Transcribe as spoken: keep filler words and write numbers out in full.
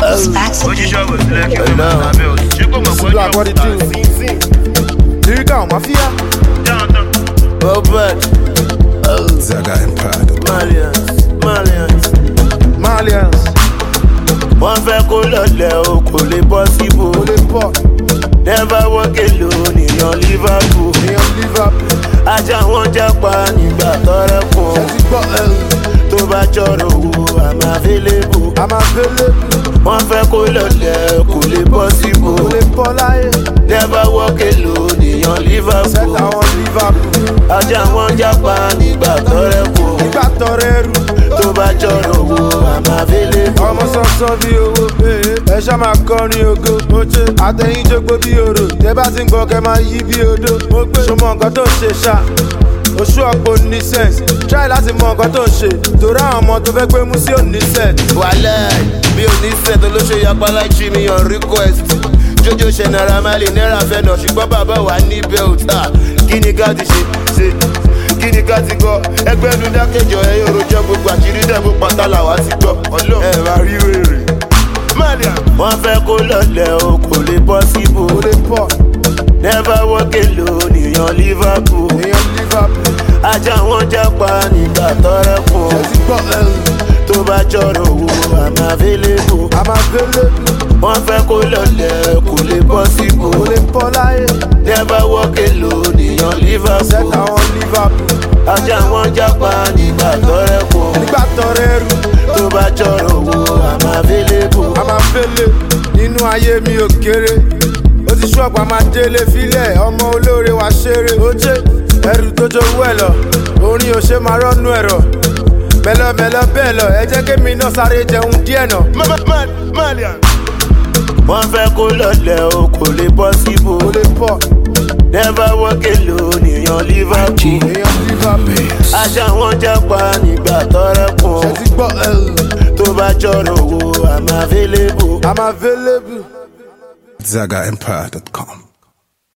Black, what it do? Here you go, mafia. Robert. Zaga Empire. Malians, Malians, Malians. wọ́n fẹ́ kó lọlẹ̀ o kò lè possible. Kò lè pọ̀. Never walk alone èèyàn Liverpool. Èèyàn Liverpool. Ajá wọn jápa nígbà tọrẹ kùn. Ṣé ti gbọ́ ẹrù? Tó bá jọrọ owó àmà available. I'm available. Wọ́n fẹ́ kó lọlẹ̀ kò lè possible. Kò lè pọ̀ láyé. Never walk alone èèyàn Liverpool. Set àwọn Liverpool. Ajá wọn jápa nígbà tọrẹ kùn. Nígbà tọrẹ ẹrù. Tó bá jọrọ owó àmà available. Ọmọ sọ́sọ́ bí owó. Ẹ ṣá máa kọrin ògo. Àtẹ̀yìn jógbó bí orò. Tẹ́ bá ti ń gbọ́ kẹ́ máa yí bí odó. Ṣọmọ nǹkan tó ń ṣe ṣá. Oṣù ọ̀pọ̀ ní sense. Try láti mọ nǹkan tó ń ṣe. Torí àwọn ọmọ tó fẹ́ gbé mú sí òní set. Wàlẹ́ bí òní set olóṣè yapa láìjí mi on request. Jojo ṣe Naira Marley náírà fẹ́ nà ṣùgbọ́n bàbá wa ní belt. Kí ni ká ti ṣe ṣe? Kí ni ká ti gbọ́? Ẹgbẹ́ nu dákẹ́jọ ẹ yóò rojọ́ gbogbo àṣírí dẹ́gbó pátá làwa ti gbọ́. Ọlọ́run ẹ máa rí wèrè. Wọ́n fẹ́ kó lọlẹ̀ o kò lè possible. Kò lè pọ̀. Never walk alone èèyàn Liverpool. Èèyàn Liverpool. Ajá wọn jápa nígbà tọrẹ kùn. Ṣé ti gbọ́ ẹrù? Tó bá jọrọ owó àmà available. I'm available. Wọ́n fẹ́ kó lọlẹ̀ kò lè possible. Kò lè pọ̀ láyé. Never walk alone èèyàn Set Liverpool. àwọn Liverpool. Ajá wọn jápa nígbà tọrẹ kùn. Nígbà tọrẹ ẹrù. Tó bá jọrọ owó àmà available. I'm available. Nínú ayé mi ò kéré. Ó ti ṣọ́ọ̀pù a máa délé filẹ̀. Ọmọ olóore wa ṣeré. Ó jẹ́ ẹrù tó jowó ẹ̀ lọ. Orin ò ṣe máa rọ́nu ẹ̀rọ. Mẹ́lọ́mẹ́lọ́ bẹ́ẹ̀ lọ. Ẹ jẹ́ kémi náà sáré jẹun díẹ̀ náà. Wọ́n fẹ́ kó lọlẹ̀ o kò lè possible. Kò lè pọ̀. Never walk alone èèyàn Liverpool. Èèyàn Liverpool. Ajá wọn jápa nígbà tọrẹ kùn. Ṣé ti gbọ́ ẹrù? Tó bá jọrọ owó àmà available. I'm available. Zaga Empire dot com.